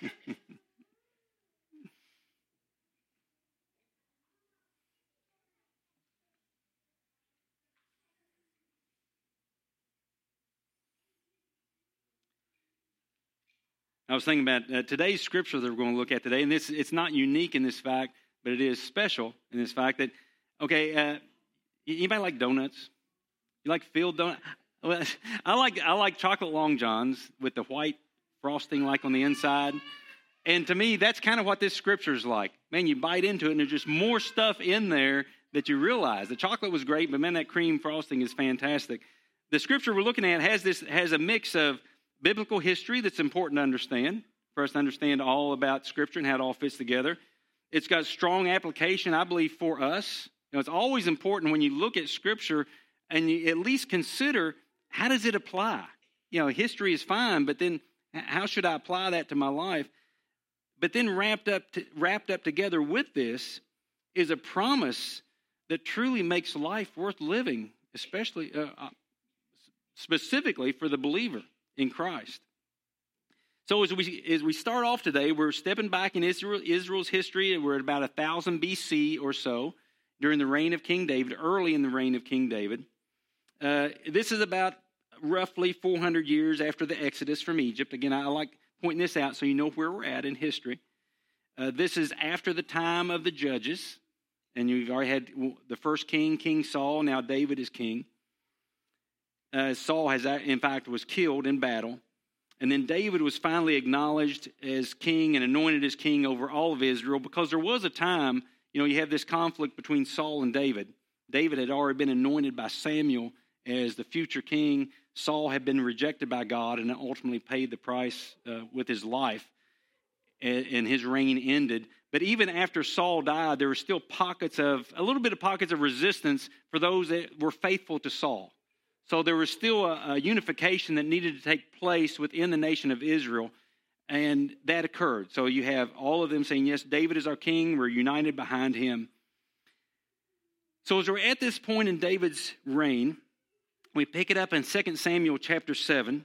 I was thinking about today's scripture that we're going to look at today, and it's not unique in this fact, but it is special in this fact that, anybody like donuts? You like filled donuts? Well, I like chocolate Long Johns with the white frosting like on the inside. And to me, that's kind of what this scripture is like. Man, you bite into it, and there's just more stuff in there that you realize. The chocolate was great, but man, that cream frosting is fantastic. The scripture we're looking at has a mix of biblical history that's important to understand, for us to understand all about Scripture and how it all fits together. It's got strong application, I believe, for us. It's always important when you look at Scripture and you at least consider, how does it apply? History is fine, but then how should I apply that to my life? But then wrapped up together with this is a promise that truly makes life worth living, especially specifically for the believer in Christ. So as we start off today, we're stepping back in Israel's history. We're at about 1000 BC or so, during the reign of King David, early in the reign of King David. This is about roughly 400 years after the Exodus from Egypt. Again, I like pointing this out so you know where we're at in history. This is after the time of the judges, and you've already had the first king, King Saul. Now David is king. Saul in fact, was killed in battle. And then David was finally acknowledged as king and anointed as king over all of Israel, because there was a time, you have this conflict between Saul and David. David had already been anointed by Samuel as the future king. Saul had been rejected by God and ultimately paid the price with his life, and his reign ended. But even after Saul died, there were still pockets of resistance for those that were faithful to Saul. So there was still a unification that needed to take place within the nation of Israel, and that occurred. So you have all of them saying, yes, David is our king. We're united behind him. So as we're at this point in David's reign, we pick it up in 2 Samuel chapter 7.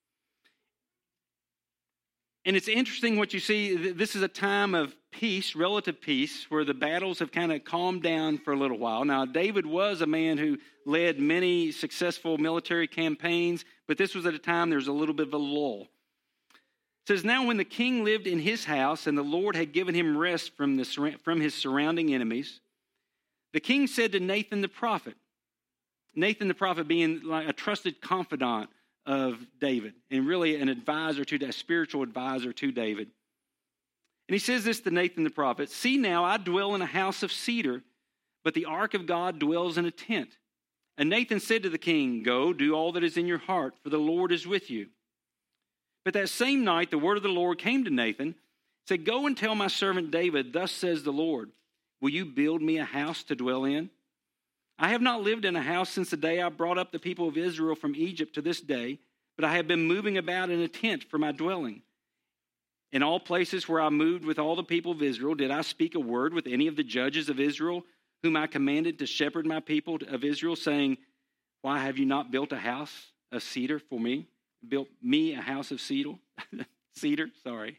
And it's interesting what you see. This is a time of peace, relative peace, where the battles have kind of calmed down for a little while. Now, David was a man who led many successful military campaigns, but this was at a time there was a little bit of a lull. It says, now when the king lived in his house and the Lord had given him rest from his surrounding enemies, the king said to Nathan the prophet being like a trusted confidant of David, and really a spiritual advisor to David. And he says this to Nathan the prophet, see now, I dwell in a house of cedar, but the ark of God dwells in a tent. And Nathan said to the king, go, do all that is in your heart, for the Lord is with you. But that same night, the word of the Lord came to Nathan, said, go and tell my servant David, thus says the Lord, will you build me a house to dwell in? I have not lived in a house since the day I brought up the people of Israel from Egypt to this day, but I have been moving about in a tent for my dwelling. In all places where I moved with all the people of Israel, did I speak a word with any of the judges of Israel, whom I commanded to shepherd my people of Israel, saying, why have you not built a house of cedar for me? Built me a house of cedar? Sorry.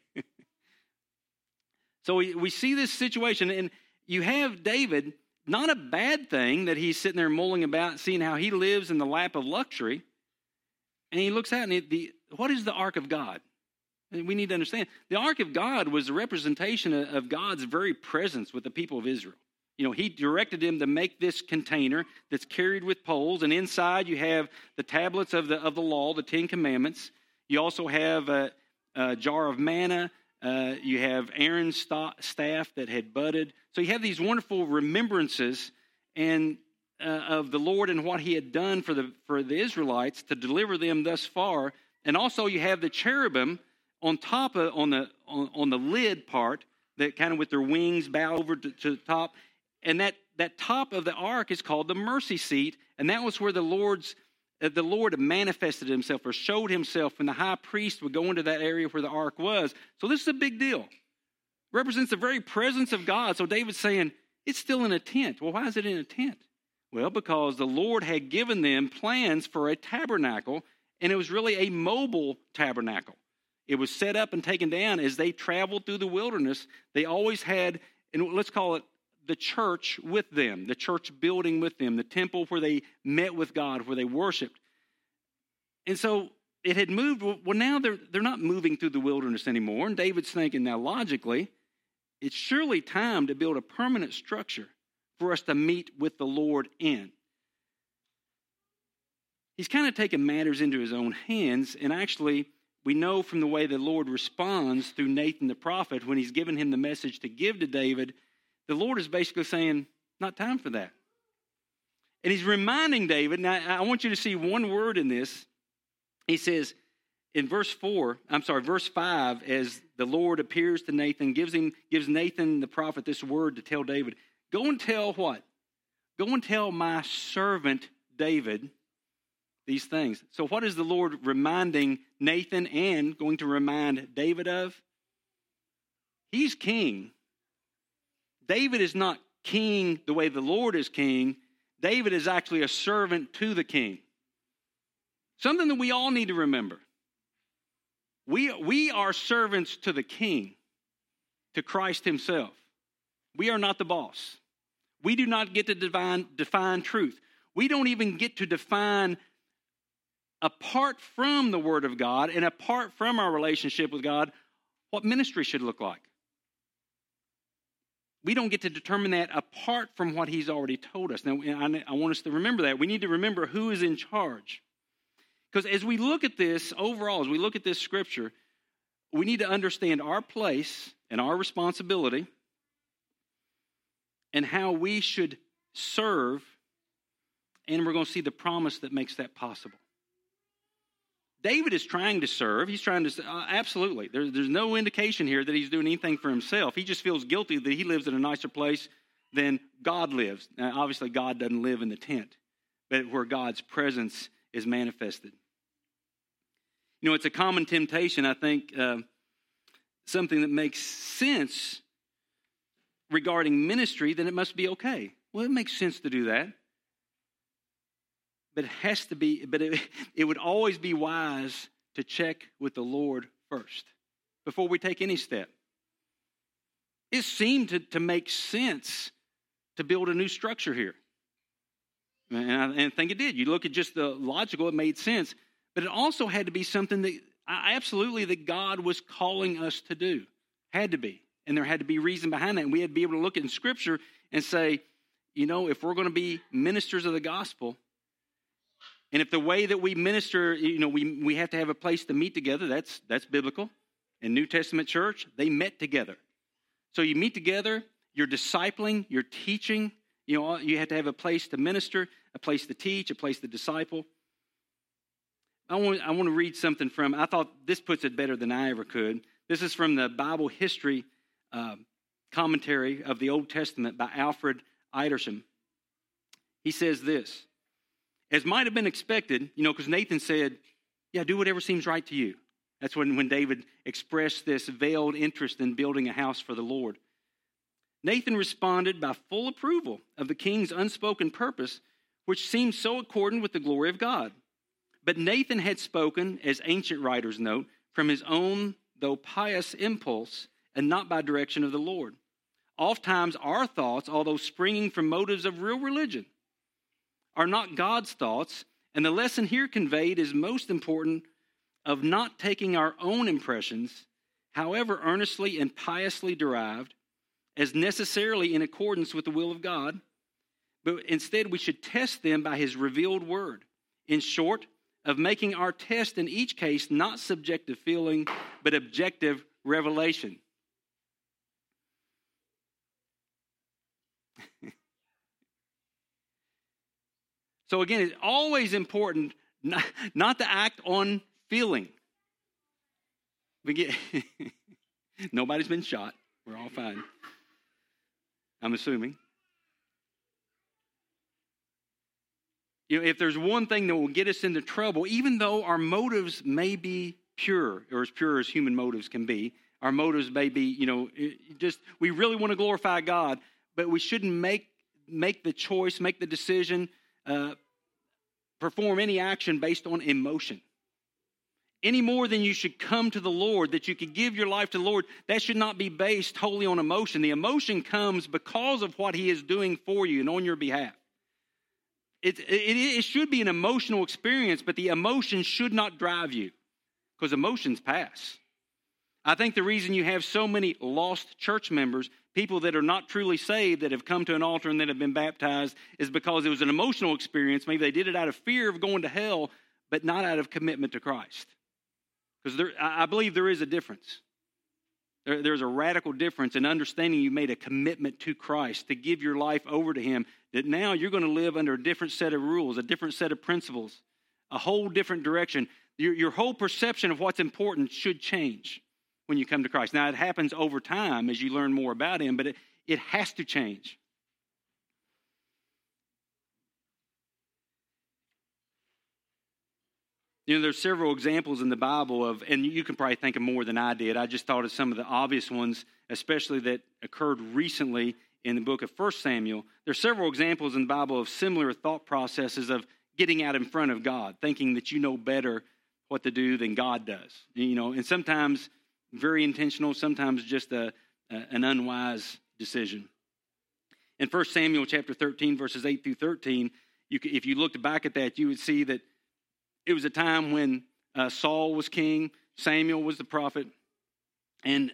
So we see this situation, and you have David. Not a bad thing that he's sitting there mulling about, seeing how he lives in the lap of luxury. And he looks out, and what is the ark of God? And we need to understand, the ark of God was a representation of God's very presence with the people of Israel. He directed him to make this container that's carried with poles, and inside you have the tablets of the law, the 10 Commandments. You also have a jar of manna. You have Aaron's staff that had budded. So you have these wonderful remembrances of the Lord and what he had done for the Israelites to deliver them thus far. And also you have the cherubim on top on the lid part that kind of with their wings bow over to the top. And that top of the ark is called the mercy seat. And that was where the Lord manifested himself or showed himself when the high priest would go into that area where the ark was. So this is a big deal. Represents the very presence of God. So David's saying, it's still in a tent. Well, why is it in a tent? Well, because the Lord had given them plans for a tabernacle, and it was really a mobile tabernacle. it was set up and taken down as they traveled through the wilderness. They always had, and let's call it the church with them, the church building with them, the temple where they met with God, where they worshiped. And so it had moved. Well, now they're not moving through the wilderness anymore. And David's thinking, now logically, it's surely time to build a permanent structure for us to meet with the Lord in. He's kind of taken matters into his own hands, and actually, we know from the way the Lord responds through Nathan the prophet when he's given him the message to give to David, the Lord is basically saying, not time for that. And he's reminding David, now I want you to see one word in this. He says in verse 5, as the Lord appears to Nathan, gives Nathan the prophet this word to tell David, go and tell what? Go and tell my servant David these things. So what is the Lord reminding Nathan and going to remind David of? He's king. David is not king the way the Lord is king. David is actually a servant to the king. Something that we all need to remember. We are servants to the king, to Christ himself. We are not the boss. We do not get to define truth. We don't even get to define, apart from the Word of God and apart from our relationship with God, what ministry should look like. We don't get to determine that apart from what he's already told us. Now, I want us to remember that. We need to remember who is in charge. Because as we look at this overall, as we look at this scripture, we need to understand our place and our responsibility and how we should serve, and we're going to see the promise that makes that possible. David is trying to serve. He's trying to, absolutely. There's no indication here that he's doing anything for himself. He just feels guilty that he lives in a nicer place than God lives. Now, obviously, God doesn't live in the tent, but where God's presence is manifested. You know, it's a common temptation, I think, something that makes sense regarding ministry, then it must be okay. Well, it makes sense to do that. But it has to be, it would always be wise to check with the Lord first before we take any step. It seemed to make sense to build a new structure here. And I think it did. You look at just the logical, it made sense. But it also had to be something that God was calling us to do. Had to be. And there had to be reason behind that. And we had to be able to look in Scripture and say, you know, if we're going to be ministers of the gospel, and if the way that we minister, you know, we have to have a place to meet together, that's biblical. In New Testament church, they met together. So you meet together, you're discipling, you're teaching. You know, you have to have a place to minister, a place to teach, a place to disciple. I want to read something from, I thought this puts it better than I ever could. This is from the Bible history commentary of the Old Testament by Alfred Edersheim. He says this, as might have been expected, you know, because Nathan said, yeah, do whatever seems right to you. That's when David expressed this veiled interest in building a house for the Lord. Nathan responded by full approval of the king's unspoken purpose, which seemed so accordant with the glory of God. But Nathan had spoken, as ancient writers note, from his own, though pious impulse, and not by direction of the Lord. Oftentimes our thoughts, although springing from motives of real religion, are not God's thoughts, and the lesson here conveyed is most important of not taking our own impressions, however earnestly and piously derived, as necessarily in accordance with the will of God, but instead we should test them by his revealed word. In short, of making our test in each case not subjective feeling, but objective revelation. So again, it's always important not to act on feeling. Nobody's been shot. We're all fine. I'm assuming. You know, if there's one thing that will get us into trouble, even though our motives may be pure, or as pure as human motives can be, our motives may be, you know, just we really want to glorify God, but we shouldn't make the choice, make the decision, perform any action based on emotion. any more than you should come to the Lord, that you could give your life to the Lord, that should not be based wholly on emotion. The emotion comes because of what he is doing for you and on your behalf. It should be an emotional experience, but the emotion should not drive you, because emotions pass. I think the reason you have so many lost church members, people that are not truly saved, that have come to an altar and that have been baptized, is because it was an emotional experience. Maybe they did it out of fear of going to hell, but not out of commitment to Christ. Because I believe there is a difference. There's a radical difference in understanding you made a commitment to Christ, to give your life over to him, that now you're going to live under a different set of rules, a different set of principles, a whole different direction. Your whole perception of what's important should change when you come to Christ. Now, it happens over time as you learn more about him, but it has to change. You know, there's several examples in the Bible of, and you can probably think of more than I did. I just thought of some of the obvious ones, especially that occurred recently in the book of 1 Samuel. There's several examples in the Bible of similar thought processes of getting out in front of God, thinking that you know better what to do than God does. You know, and sometimes very intentional, sometimes just an unwise decision. In 1 Samuel chapter 13, verses 8 through 13, if you looked back at that, you would see that it was a time when Saul was king, Samuel was the prophet, and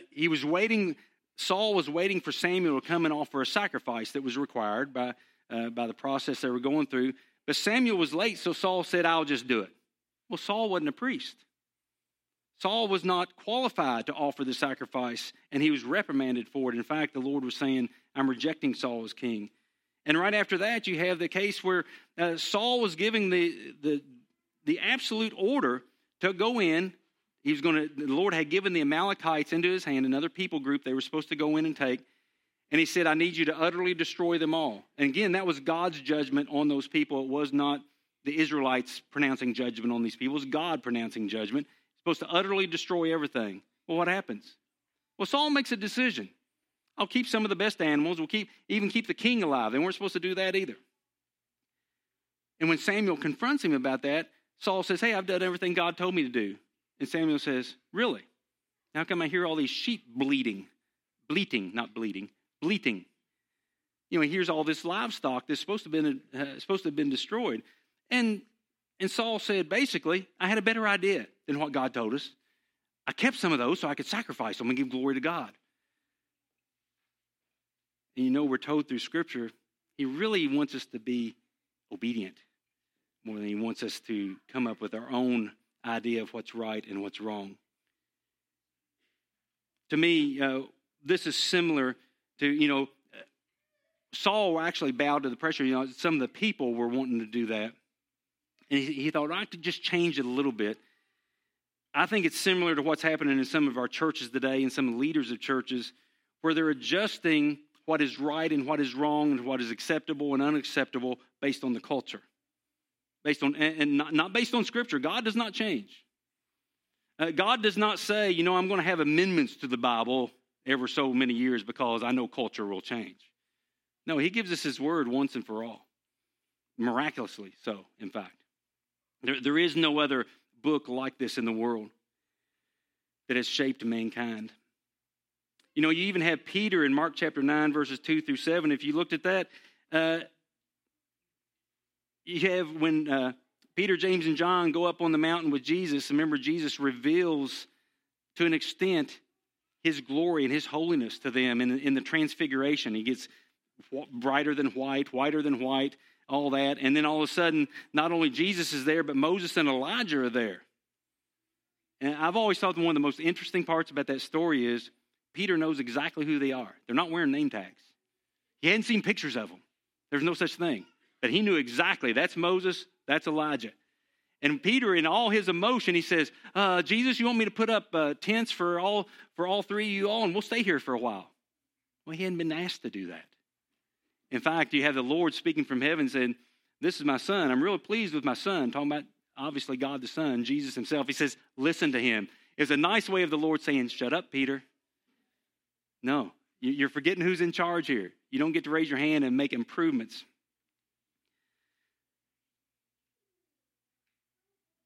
Saul was waiting for Samuel to come and offer a sacrifice that was required by the process they were going through. But Samuel was late, so Saul said, "I'll just do it." Well, Saul wasn't a priest. Saul was not qualified to offer the sacrifice, and he was reprimanded for it. In fact, the Lord was saying, "I'm rejecting Saul as king." And right after that, you have the case where Saul was giving the absolute order to go in. The Lord had given the Amalekites into his hand, another people group they were supposed to go in and take. And he said, "I need you to utterly destroy them all." And again, that was God's judgment on those people. It was not the Israelites pronouncing judgment on these people. It was God pronouncing judgment. Supposed to utterly destroy everything. Well, what happens? Well, Saul makes a decision. I'll keep some of the best animals. We'll even keep the king alive. They weren't supposed to do that either. And when Samuel confronts him about that, Saul says, "Hey, I've done everything God told me to do." And Samuel says, "Really? How come I hear all these sheep bleating? Not bleeding, bleating. You know, here's all this livestock that's supposed to have been destroyed." And Saul said, basically, "I had a better idea than what God told us. I kept some of those so I could sacrifice them and give glory to God." And you know, we're told through Scripture, he really wants us to be obedient more than he wants us to come up with our own idea of what's right and what's wrong. To me, this is similar to, Saul actually bowed to the pressure. Some of the people were wanting to do that. And he thought, I could just change it a little bit. I think it's similar to what's happening in some of our churches today and some leaders of churches, where they're adjusting what is right and what is wrong and what is acceptable and unacceptable based on the culture. And not based on Scripture. God does not change. God does not say, I'm going to have amendments to the Bible ever so many years because I know culture will change. No, he gives us his word once and for all. Miraculously so, in fact. There is no other book like this in the world that has shaped mankind. You even have Peter in Mark chapter 9, verses 2 through 7. If you looked at that, you have when Peter, James, and John go up on the mountain with Jesus. Remember, Jesus reveals to an extent his glory and his holiness to them in the transfiguration. He gets brighter than white, whiter than white, all that. And then all of a sudden, not only Jesus is there, but Moses and Elijah are there. And I've always thought one of the most interesting parts about that story is Peter knows exactly who they are. They're not wearing name tags. He hadn't seen pictures of them. There's no such thing. But he knew exactly, that's Moses, that's Elijah. And Peter, in all his emotion, he says, Jesus, you want me to put up tents for all three of you all, and we'll stay here for a while. Well, he hadn't been asked to do that. In fact, you have the Lord speaking from heaven saying, "This is my son. I'm really pleased with my son." Talking about, obviously, God the Son, Jesus himself. He says, "Listen to him." It's a nice way of the Lord saying, "Shut up, Peter." No, you're forgetting who's in charge here. You don't get to raise your hand and make improvements.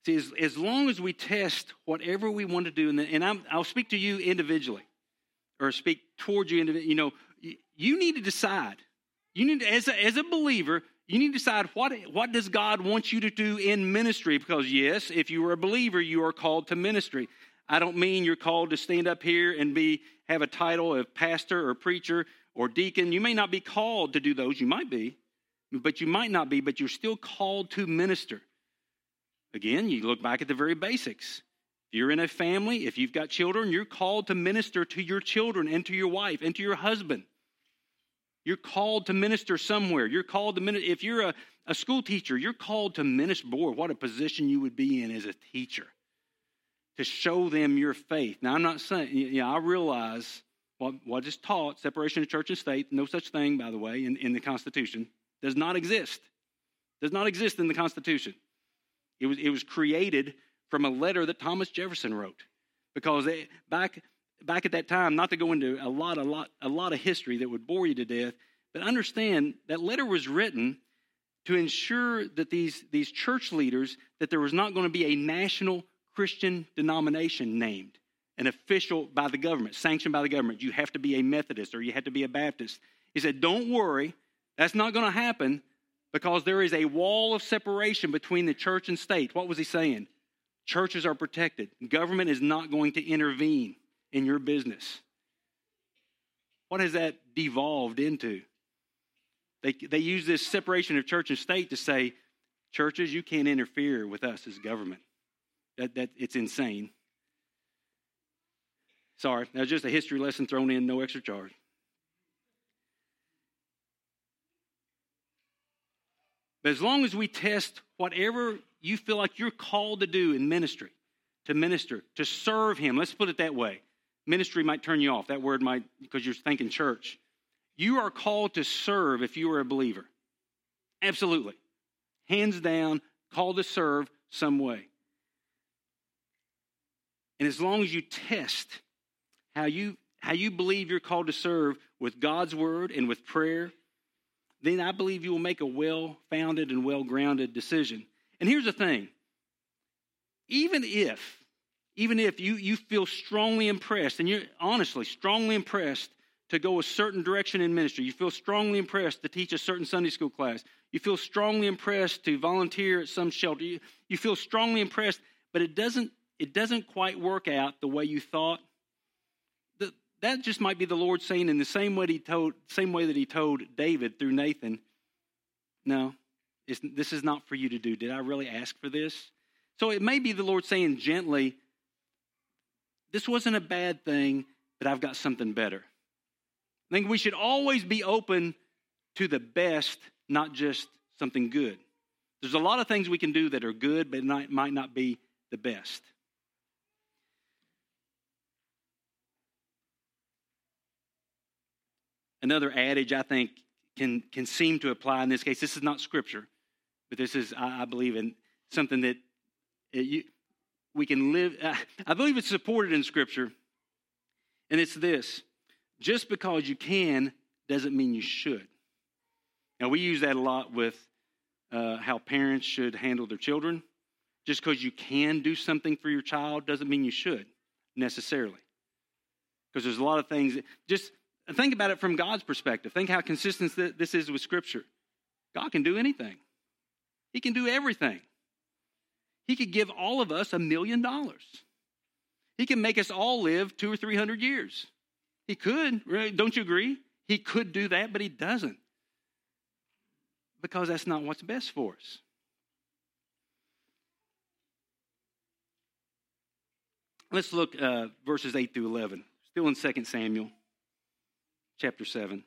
See, as long as we test whatever we want to do, and I'll speak to you individually, or speak towards you individually. You need to decide. You need to, as a believer, you need to decide what does God want you to do in ministry. Because yes, if you are a believer, you are called to ministry. I don't mean you're called to stand up here and have a title of pastor or preacher or deacon. You may not be called to do those. You might be, but you might not be. But you're still called to minister. Again, you look back at the very basics. If you're in a family, if you've got children, you're called to minister to your children and to your wife and to your husband. You're called to minister somewhere. You're called to minister. If you're a school teacher, you're called to minister. Boy, what a position you would be in as a teacher, to show them your faith. Now, I'm not saying, I realize what is taught, separation of church and state, no such thing, by the way, in the Constitution, does not exist. Does not exist in the Constitution. It was created from a letter that Thomas Jefferson wrote, because back at that time, not to go into a lot of history that would bore you to death, but understand that letter was written to ensure that these church leaders, that there was not going to be a national Christian denomination named, an official by the government, sanctioned by the government. You have to be a Methodist or you have to be a Baptist. He said, don't worry, that's not going to happen, because there is a wall of separation between the church and state. What was he saying? Churches are protected. Government is not going to intervene in your business. What has that devolved into? They use this separation of church and state to say, churches, you can't interfere with us as government. That it's insane. Sorry, that was just a history lesson thrown in, no extra charge. But as long as we test whatever you feel like you're called to do in ministry, to minister, to serve Him, let's put it that way. Ministry might turn you off. That word might, because you're thinking church. You are called to serve if you are a believer. Absolutely. Hands down, called to serve some way. And as long as you test how you believe you're called to serve with God's word and with prayer, then I believe you will make a well-founded and well-grounded decision. And here's the thing. Even if you feel strongly impressed, and you're honestly strongly impressed to go a certain direction in ministry, you feel strongly impressed to teach a certain Sunday school class, you feel strongly impressed to volunteer at some shelter, you feel strongly impressed, but it doesn't quite work out the way you thought, that just might be the Lord saying, in the same way that He told David through Nathan, no, this is not for you to do. Did I really ask for this? So it may be the Lord saying gently, this wasn't a bad thing, but I've got something better. I think we should always be open to the best, not just something good. There's a lot of things we can do that are good, but might not be the best. Another adage I think can seem to apply in this case. This is not scripture, but this is, I believe, in something that we can live. I believe it's supported in scripture, and it's this: just because you can doesn't mean you should. Now, we use that a lot with how parents should handle their children. Just because you can do something for your child doesn't mean you should necessarily, because there's a lot of things. Just think about it from God's perspective. Think how consistent this is with Scripture. God can do anything. He can do everything. He could give all of us $1 million. He can make us all live 200 or 300 years. He could. Right? Don't you agree? He could do that, but He doesn't, because that's not what's best for us. Let's look verses 8 through 11. Still in 2 Samuel. Chapter 7.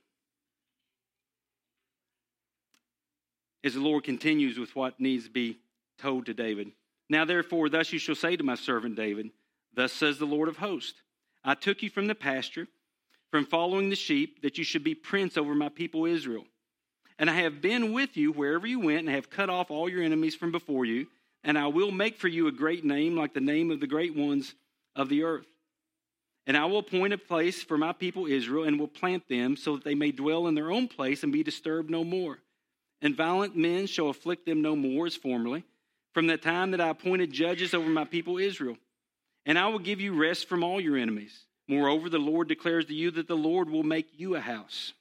As the Lord continues with what needs to be told to David. Now therefore, thus you shall say to my servant David, thus says the Lord of hosts, I took you from the pasture, from following the sheep, that you should be prince over my people Israel. And I have been with you wherever you went, and have cut off all your enemies from before you, and I will make for you a great name, like the name of the great ones of the earth. And I will appoint a place for my people Israel, and will plant them, so that they may dwell in their own place and be disturbed no more. And violent men shall afflict them no more as formerly, from the time that I appointed judges over my people Israel. And I will give you rest from all your enemies. Moreover, the Lord declares to you that the Lord will make you a house.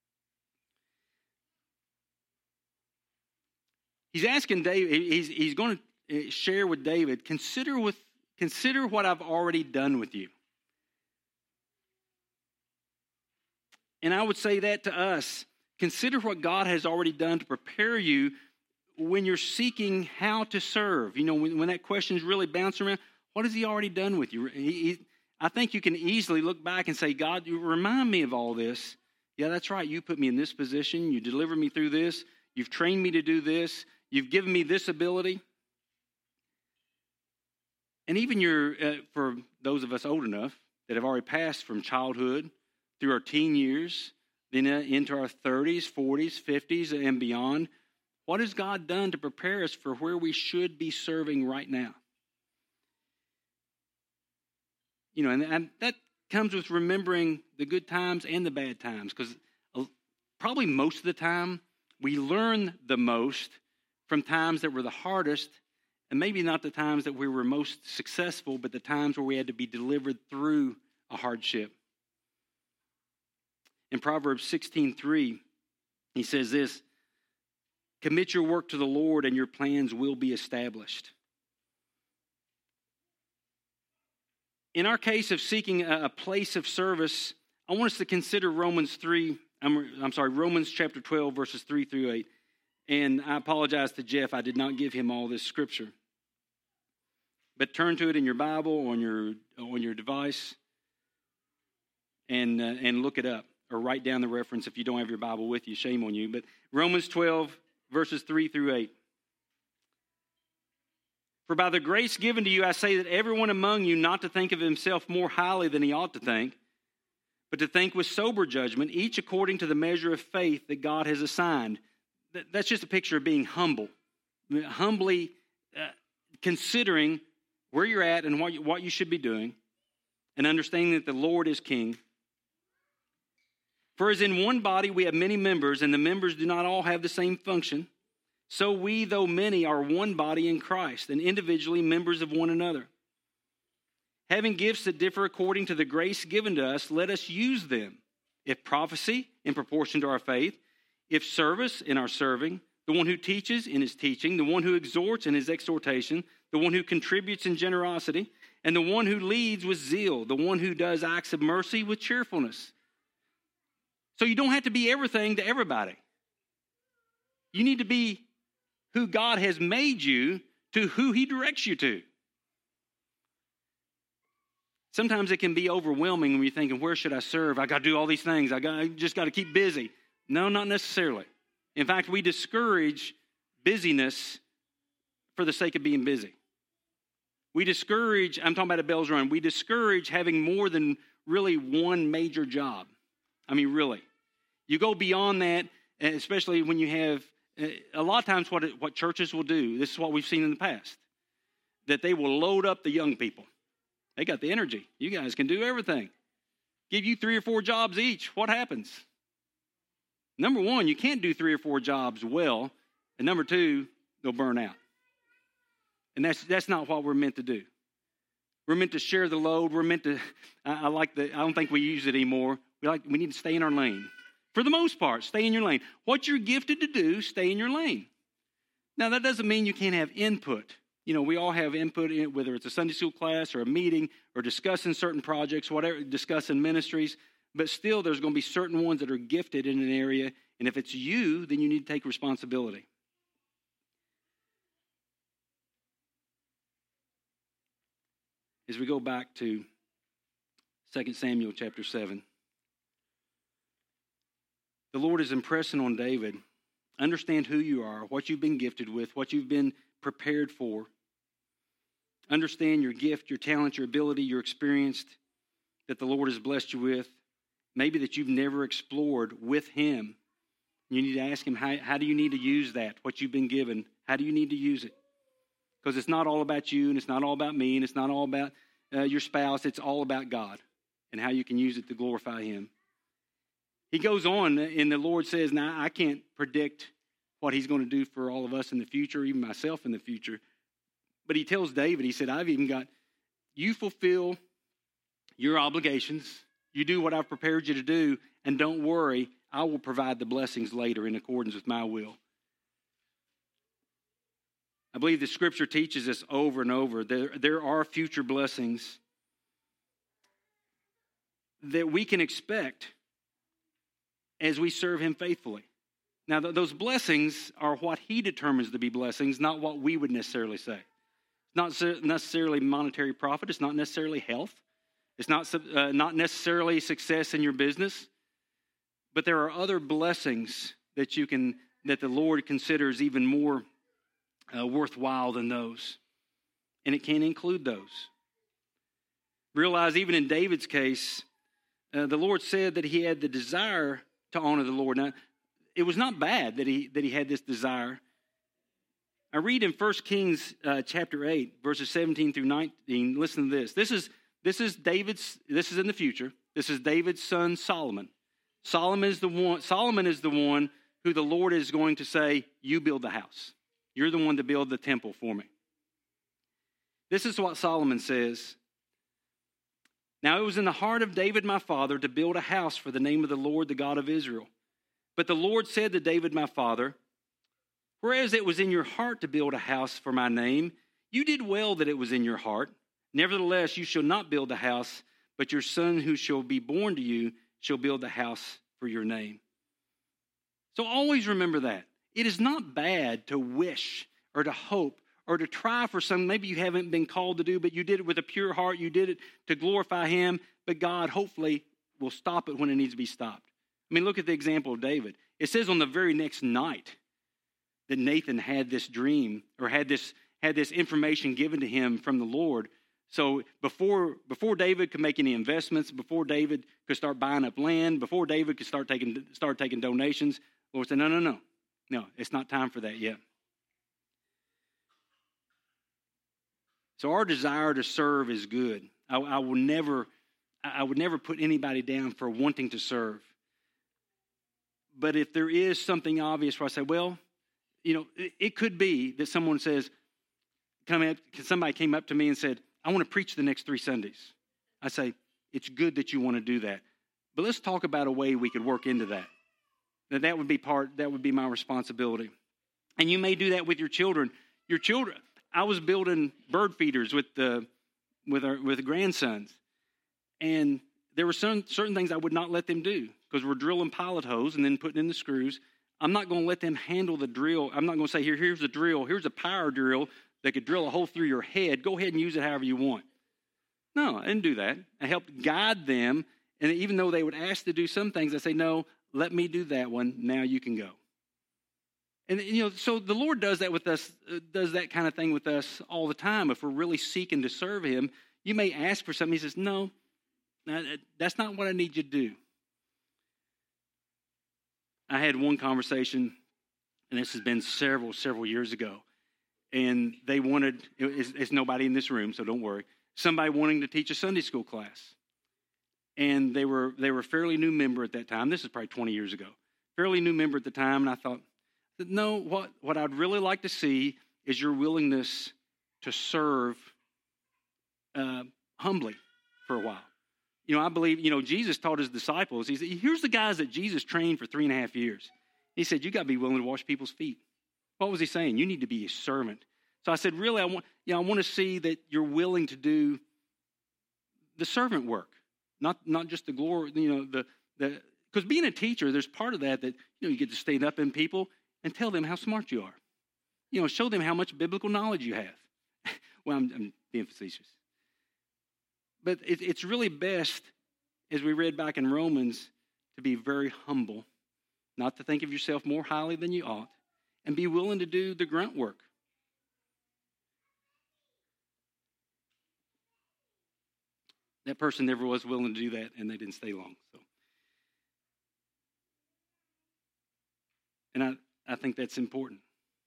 He's asking David, he's going to share with David, consider what I've already done with you. And I would say that to us. Consider what God has already done to prepare you when you're seeking how to serve. You know, when that question is really bouncing around, what has he already done with you? I think you can easily look back and say, God, you remind me of all this. Yeah, that's right. You put me in this position. You delivered me through this. You've trained me to do this. You've given me this ability. And even for those of us old enough that have already passed from childhood through our teen years, then into our 30s, 40s, 50s, and beyond, what has God done to prepare us for where we should be serving right now? You know, and that comes with remembering the good times and the bad times, because probably most of the time we learn the most from times that were the hardest, and maybe not the times that we were most successful, but the times where we had to be delivered through a hardship. In Proverbs 16:3, he says this, commit your work to the Lord and your plans will be established. In our case of seeking a place of service, I want us to consider Romans chapter 12, verses 3 through 8. And I apologize to Jeff, I did not give him all this scripture. But turn to it in your Bible, on your device, and look it up. Or write down the reference if you don't have your Bible with you. Shame on you. But Romans 12, verses 3 through 8. For by the grace given to you, I say that everyone among you not to think of himself more highly than he ought to think, but to think with sober judgment, each according to the measure of faith that God has assigned. That's just a picture of being humble. Humbly considering where you're at and what you should be doing, and understanding that the Lord is king. For as in one body we have many members, and the members do not all have the same function, so we, though many, are one body in Christ, and individually members of one another. Having gifts that differ according to the grace given to us, let us use them. If prophecy, in proportion to our faith. If service, in our serving. The one who teaches, in his teaching. The one who exhorts, in his exhortation. The one who contributes in generosity. And the one who leads with zeal. The one who does acts of mercy with cheerfulness. So you don't have to be everything to everybody. You need to be who God has made you to who he directs you to. Sometimes it can be overwhelming when you're thinking, where should I serve? I got to do all these things. I just got to keep busy. No, not necessarily. In fact, we discourage busyness for the sake of being busy. We discourage, I'm talking about at Bells Run, we discourage having more than really one major job. I mean, really. You go beyond that, especially when you have, a lot of times what churches will do, this is what we've seen in the past, that they will load up the young people. They got the energy. You guys can do everything. Give you 3 or 4 jobs each. What happens? Number one, you can't do 3 or 4 jobs well. And number 2, they'll burn out. And that's not what we're meant to do. We're meant to share the load. We're meant to, I don't think we use it anymore. We need to stay in our lane. For the most part, stay in your lane. What you're gifted to do, stay in your lane. Now, that doesn't mean you can't have input. You know, we all have input, whether it's a Sunday school class or a meeting or discussing certain projects, whatever, discussing ministries. But still, there's going to be certain ones that are gifted in an area. And if it's you, then you need to take responsibility. As we go back to 2 Samuel chapter 7, the Lord is impressing on David, understand who you are, what you've been gifted with, what you've been prepared for. Understand your gift, your talent, your ability, your experience that the Lord has blessed you with. Maybe that you've never explored with him. You need to ask him, how do you need to use that, what you've been given? How do you need to use it? Because it's not all about you, and it's not all about me, and it's not all about your spouse. It's all about God and how you can use it to glorify him. He goes on, and the Lord says, now I can't predict what he's going to do for all of us in the future, even myself in the future, But he tells David, he said, I've even got, you fulfill your obligations. You do what I've prepared you to do, and don't worry, I will provide the blessings later in accordance with my will. I believe the Scripture teaches us over and over there are future blessings that we can expect as we serve him faithfully. Now, those blessings are what he determines to be blessings, not what we would necessarily say. It's not necessarily monetary profit. It's not necessarily health. It's not necessarily success in your business. But there are other blessings that the Lord considers even more worthwhile than those. And it can include those. Realize even in David's case, the Lord said that he had the desire to honor the Lord. Now, it was not bad that he had this desire. I read in 1 Kings chapter 8, verses 17 through 19. Listen to this. This is in the future. This is David's son Solomon. Solomon is the one who the Lord is going to say, you build the house. You're the one to build the temple for me. This is what Solomon says. Now it was in the heart of David my father to build a house for the name of the Lord, the God of Israel. But the Lord said to David my father, whereas it was in your heart to build a house for my name, you did well that it was in your heart. Nevertheless, you shall not build the house, but your son who shall be born to you shall build the house for your name. So always remember that. It is not bad to wish or to hope or to try for something maybe you haven't been called to do, but you did it with a pure heart. You did it to glorify him, but God hopefully will stop it when it needs to be stopped. I mean, look at the example of David. It says on the very next night that Nathan had this dream or had this information given to him from the Lord. So before David could make any investments, before David could start buying up land, before David could start taking donations, the Lord said, no, it's not time for that yet. So our desire to serve is good. I would never put anybody down for wanting to serve. But if there is something obvious where I say, well, it could be that someone says, somebody came up to me and said, I want to preach the next 3 Sundays. I say, it's good that you want to do that. But let's talk about a way we could work into that. That would be my responsibility. And you may do that with your children. Your children. I was building bird feeders with the grandsons. And there were certain things I would not let them do because we're drilling pilot holes and then putting in the screws. I'm not going to let them handle the drill. I'm not going to say, here's a drill. Here's a power drill that could drill a hole through your head. Go ahead and use it however you want. No, I didn't do that. I helped guide them. And even though they would ask to do some things, I say, no, let me do that one. Now you can go. And, so the Lord does that with us, does that kind of thing with us all the time. If we're really seeking to serve him, you may ask for something. He says, no, that's not what I need you to do. I had one conversation, and this has been several years ago. And they wanted, it's nobody in this room, so don't worry, somebody wanting to teach a Sunday school class. And they were a fairly new member at that time. This is probably 20 years ago. Fairly new member at the time, and I thought, no, what I'd really like to see is your willingness to serve humbly for a while. I believe, Jesus taught his disciples, he said, here's the guys that Jesus trained for 3.5 years. He said, you got to be willing to wash people's feet. What was he saying? You need to be a servant. So I said, really, I want to see that you're willing to do the servant work, not just the glory, because being a teacher, there's part of that you get to stand up in people and tell them how smart you are. Show them how much biblical knowledge you have. Well, I'm being facetious. But it's really best, as we read back in Romans, to be very humble, not to think of yourself more highly than you ought, and be willing to do the grunt work. That person never was willing to do that, and they didn't stay long. So, and I think that's important.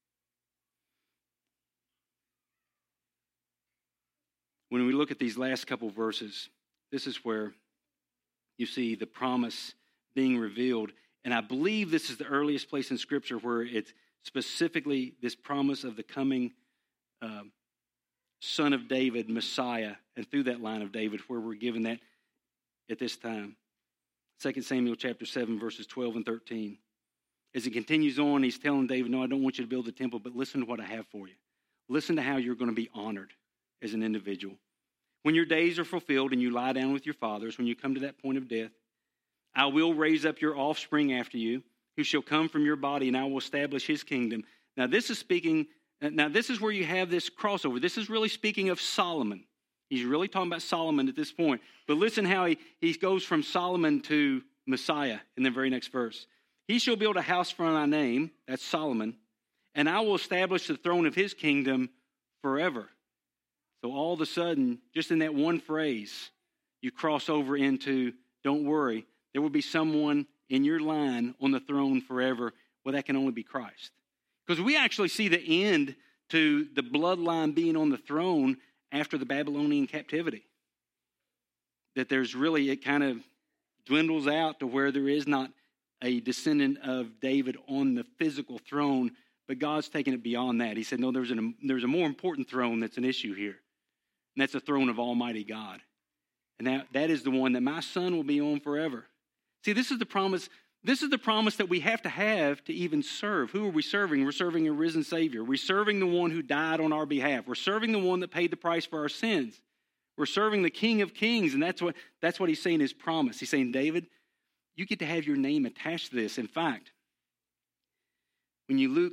When we look at these last couple verses, this is where you see the promise being revealed. And I believe this is the earliest place in Scripture where it's specifically this promise of the coming son of David, Messiah, and through that line of David, where we're given that at this time. 2 Samuel chapter 7, verses 12 and 13. As he continues on, he's telling David, no, I don't want you to build a temple, but listen to what I have for you. Listen to how you're going to be honored as an individual. When your days are fulfilled and you lie down with your fathers, when you come to that point of death, I will raise up your offspring after you, who shall come from your body, and I will establish his kingdom. Now this is where you have this crossover. This is really speaking of Solomon. He's really talking about Solomon at this point. But listen how he goes from Solomon to Messiah in the very next verse. He shall build a house for my name, that's Solomon, and I will establish the throne of his kingdom forever. So all of a sudden, just in that one phrase, you cross over into, don't worry, there will be someone in your line on the throne forever. Well, that can only be Christ. Because we actually see the end to the bloodline being on the throne after the Babylonian captivity. That there's really, it kind of dwindles out to where there is not a descendant of David on the physical throne, but God's taken it beyond that. He said, no, there's a more important throne that's an issue here, and that's the throne of Almighty God. And that is the one that my son will be on forever. See, this is the promise. This is the promise that we have to even serve. Who are we serving? We're serving a risen Savior. We're serving the one who died on our behalf. We're serving the one that paid the price for our sins. We're serving the King of Kings, and that's what he's saying his promise. He's saying, David, you get to have your name attached to this. In fact, when you look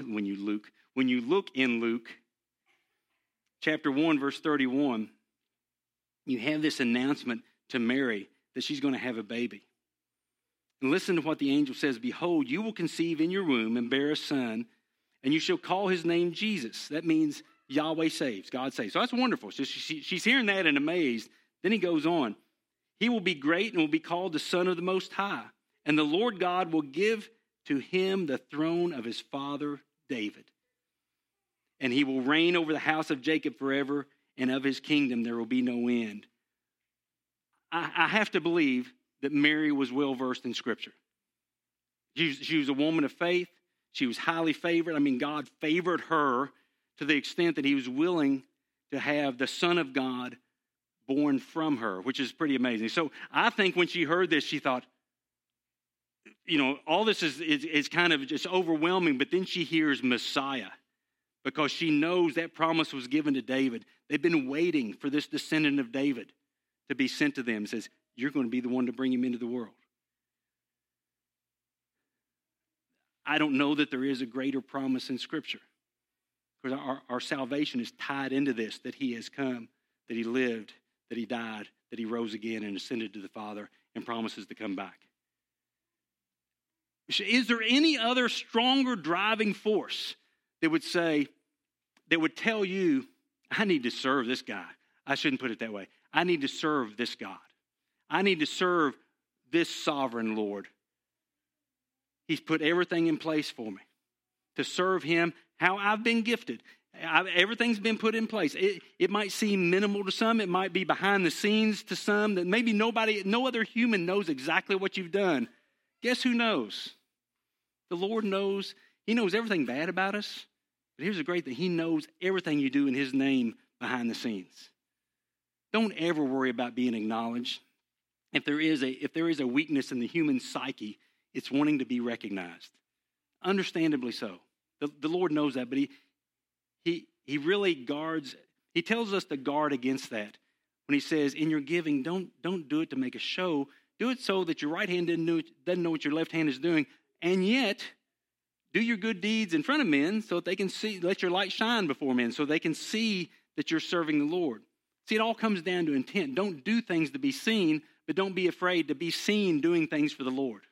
in Luke chapter 1, verse 31, you have this announcement to Mary that she's going to have a baby. And listen to what the angel says. Behold, you will conceive in your womb and bear a son, and you shall call his name Jesus. That means Yahweh saves, God saves. So that's wonderful. So she's hearing that and amazed. Then he goes on. He will be great and will be called the Son of the Most High. And the Lord God will give to him the throne of his father David. And he will reign over the house of Jacob forever, and of his kingdom there will be no end. I have to believe that Mary was well-versed in Scripture. She was a woman of faith. She was highly favored. I mean, God favored her to the extent that he was willing to have the Son of God born from her, which is pretty amazing. So I think when she heard this, she thought, all this is kind of just overwhelming, but then she hears Messiah because she knows that promise was given to David. They've been waiting for this descendant of David to be sent to them. It says, you're going to be the one to bring him into the world. I don't know that there is a greater promise in Scripture because our salvation is tied into this, that he has come, that he lived, that he died, that he rose again and ascended to the Father and promises to come back. Is there any other stronger driving force that would tell you, I need to serve this guy? I shouldn't put it that way. I need to serve this God. I need to serve this sovereign Lord. He's put everything in place for me to serve him how I've been gifted. Everything's been put in place. It might seem minimal to some. It might be behind the scenes to some that maybe no other human knows exactly what you've done. Guess who knows? The Lord knows. He knows everything bad about us. But here's the great thing. He knows everything you do in his name behind the scenes. Don't ever worry about being acknowledged. If there is a weakness in the human psyche, it's wanting to be recognized. Understandably so. The Lord knows that, but he really guards. He tells us to guard against that when he says, in your giving, don't do it to make a show. Do it so that your right hand doesn't know what your left hand is doing, and yet do your good deeds in front of men so that they can see. Let your light shine before men so they can see that you're serving the Lord. See, it all comes down to intent. Don't do things to be seen, but don't be afraid to be seen doing things for the Lord.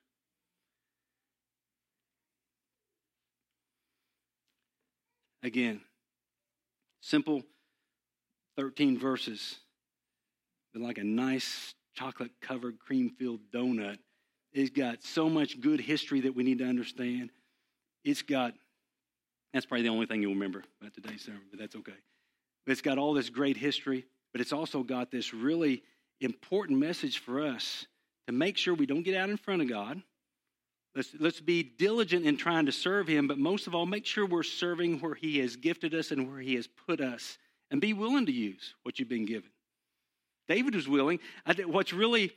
Again, simple 13 verses, but like a nice chocolate-covered cream-filled donut. It's got so much good history that we need to understand. That's probably the only thing you'll remember about today's sermon, but that's okay. But it's got all this great history, but it's also got this really important message for us to make sure we don't get out in front of God. Let's be diligent in trying to serve him, but most of all, make sure we're serving where he has gifted us and where he has put us and be willing to use what you've been given. David was willing. What's really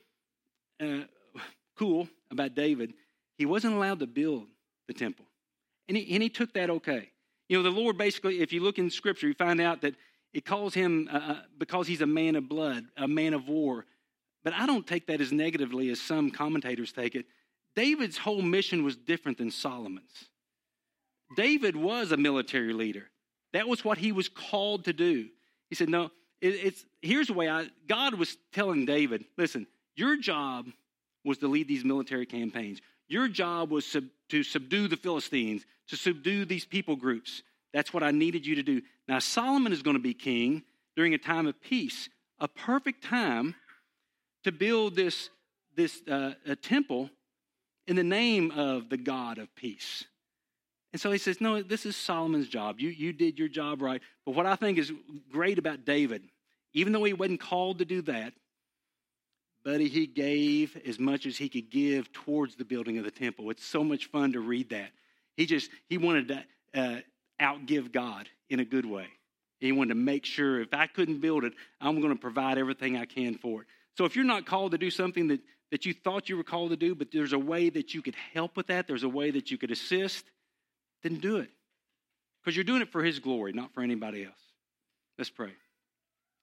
cool about David, he wasn't allowed to build the temple. And he took that okay. You know, the Lord basically, if you look in Scripture, you find out that it calls him, because he's a man of blood, a man of war. But I don't take that as negatively as some commentators take it. David's whole mission was different than Solomon's. David was a military leader. That was what he was called to do. He said, no, here's the way God was telling David, listen, your job was to lead these military campaigns. Your job was to subdue the Philistines, to subdue these people groups. That's what I needed you to do. Now, Solomon is going to be king during a time of peace, a perfect time to build this a temple in the name of the God of peace. And so he says, no, this is Solomon's job. You did your job right. But what I think is great about David, even though he wasn't called to do that, but he gave as much as he could give towards the building of the temple. It's so much fun to read that. He wanted to outgive God in a good way. He wanted to make sure if I couldn't build it, I'm going to provide everything I can for it. So if you're not called to do something that you thought you were called to do, but there's a way that you could help with that, there's a way that you could assist, then do it. Because you're doing it for his glory, not for anybody else. Let's pray.